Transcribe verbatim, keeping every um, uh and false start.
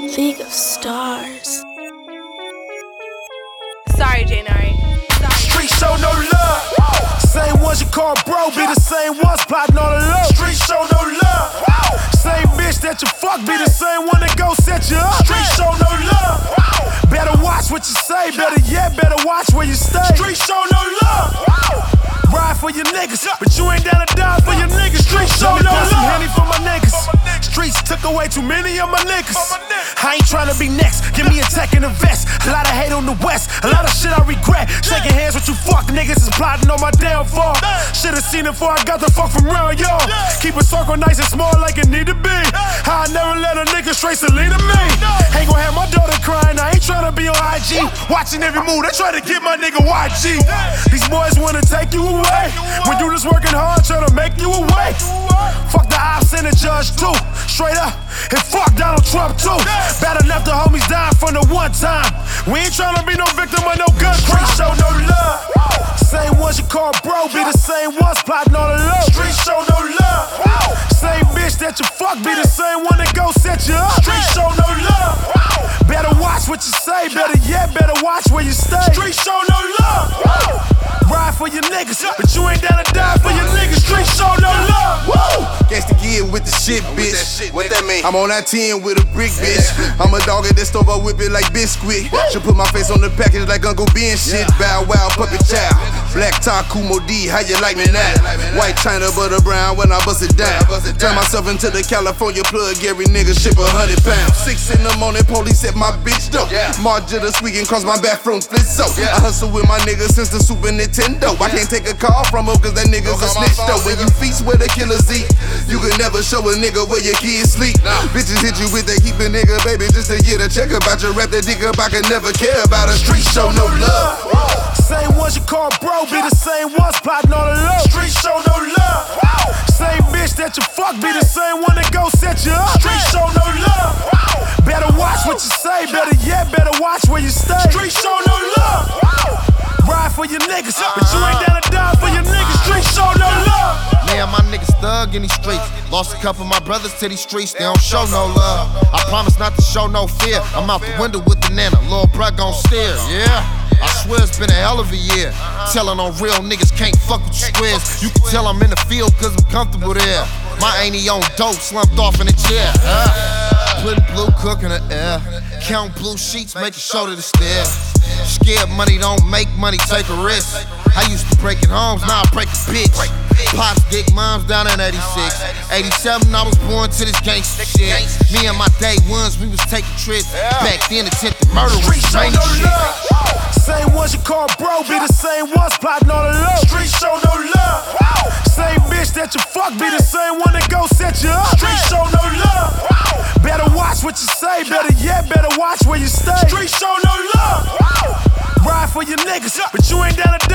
League of Stars. Sorry, Janari. Street show no love. Same ones you call bro be the same ones plotting on the low. Street show no love. Same bitch that you fuck be the same one that go set you up. Street show no love. Better watch what you say, better yet, better watch where you stay. Street show no love. Ride for your niggas, but you ain't down to die for your niggas. Street show no love. Some Henny for my niggas. Streets took away too many of my niggas. I ain't tryna be next, give me a tech in a vest. A lot of hate on the west, a lot of shit I regret. Shaking hands with you fuck niggas is plotting on my downfall. Should've seen it before I got the fuck from around y'all. Keep a circle nice and small like it need to be. I never let a nigga straight to lead to me. Ain't gon' have my daughter crying, I ain't tryna be on I G. Watching every move, they try to get my nigga Y G. These boys wanna take you away, when you just working hard tryna make you away. Fuck the ops and the judge too, straight up. And fuck Donald Trump too. Bad enough the homies dying from the one time. We ain't tryna be no victim of no gun crime. Street show no love. Same ones you call bro be the same ones plotting on the low. Street show no love. Same bitch that you fuck be the same one that go set you up. Street show no love. Better watch what you say, better yet, better watch where you stay. Street show no love. Ride for your niggas, but you ain't down to die for your niggas. Street show no love. Woo! Gangsta gear with the shit, bitch. Shit, what that mean? I'm on that ten with a brick, bitch. I'm a dog at the stove, I whip it like biscuit. Should put my face on the package like Uncle Ben shit. Bow wow, puppet child. Black tie, Kumo D, how you like me now? White China, butter brown when I bust it down. Turn myself into the California plug, every nigga ship a hundred pounds. Six in the morning, police at my bitch door. March of the squeaking cross my bathroom split so. I hustle with my niggas since the Super Nintendo. I can't take a call from him cause that nigga's a snitch though. When you feast where the killers eat, you can never show a nigga where your kids sleep. Bitches hit you with that keep a nigga, baby, just to get a check about your rap. That dick up, I can never care about a street show, no love. Same ones you call bro be the same ones plotting on the low. Street show no love. Same bitch that you fuck be the same one that go set you up. Street show no love. Better watch what you say, better yet, better watch where you stay. Street show no love. Ride for your niggas, but you ain't down to die for your niggas. Street show no love. Man, my niggas thug in these streets. Lost a couple of my brothers to these streets, they don't show no love. I promise not to show no fear. I'm out the window with the nana, Lil' bruh gon' steer, yeah. I swear it's been a hell of a year. Telling on real niggas can't fuck with you squares. You can tell I'm in the field cause I'm comfortable there. My auntie on dope, slumped off in a chair. Uh, putting blue cook in the air. Count blue sheets, making sure that it's there. Scared money don't make money, take a risk. I used to breaking homes, now I break a bitch. Pops dick moms down in eighty-six. eighty-seven, I was born to this gangsta shit. Me and my day ones, we was taking trips. Back then, attempted murder was strange shit. Same ones you call bro be the same ones plotting on the low. Street show no love. Same bitch that you fuck be the same one that go set you up. Street show no love. Better watch what you say, better yet, better watch where you stay. Street show no love. Ride for your niggas, but you ain't down to